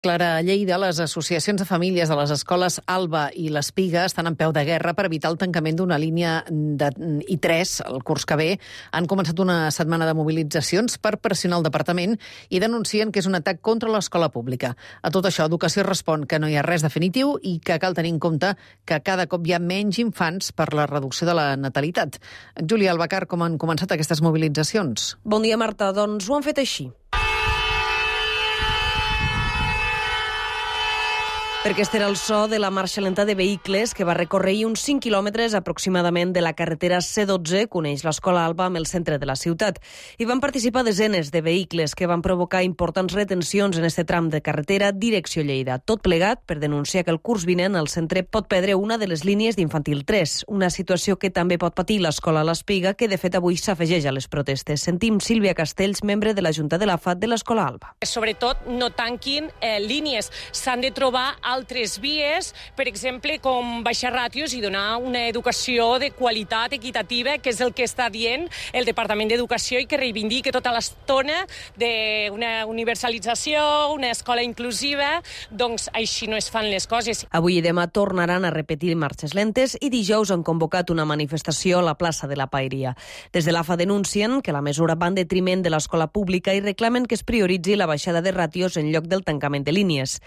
Clara, a Lleida, les associacions de famílies de les escoles Alba i l'Espiga estan en peu de guerra per evitar el tancament d'una línia de I3 el curs que ve. Han començat una setmana de mobilitzacions per pressionar el departament i denuncien que és un atac contra l'escola pública. A tot això, Educació respon que no hi ha res definitiu i que cal tenir en compte que cada cop hi ha menys infants per la reducció de la natalitat. Júlia Albacar, com han començat aquestes mobilitzacions? Bon dia, Marta. Doncs ho han fet així. Perquè este era el so de la marxa lenta de vehicles que va recórrer uns 5 quilòmetres aproximadament de la carretera C12, que uneix l'escola Alba amb el centre de la ciutat. Hi van participar desenes de vehicles que van provocar importants retencions en este tram de carretera direcció Lleida. Tot plegat per denunciar que el curs vinent el centre pot perdre una de les línies d'infantil 3, una situació que també pot patir l'escola L'Espiga, que de fet avui s'afegeix a les protestes. Sentim Sílvia Castells, membre de la Junta de la FAT de l'escola Alba. Sobretot no tanquin línies. S'han de trobar altres vies, per exemple, com baixar ràtios i donar una educació de qualitat equitativa, que és el que està dient el Departament d'Educació i que reivindica tota l'estona d'una universalització, una escola inclusiva. Doncs així no es fan les coses. Avui i demà tornaran a repetir marxes lentes i dijous han convocat una manifestació a la plaça de la Paeria. Des de l'AFA denuncien que la mesura va en detriment de l'escola pública i reclamen que es prioritzi la baixada de ràtios en lloc del tancament de línies.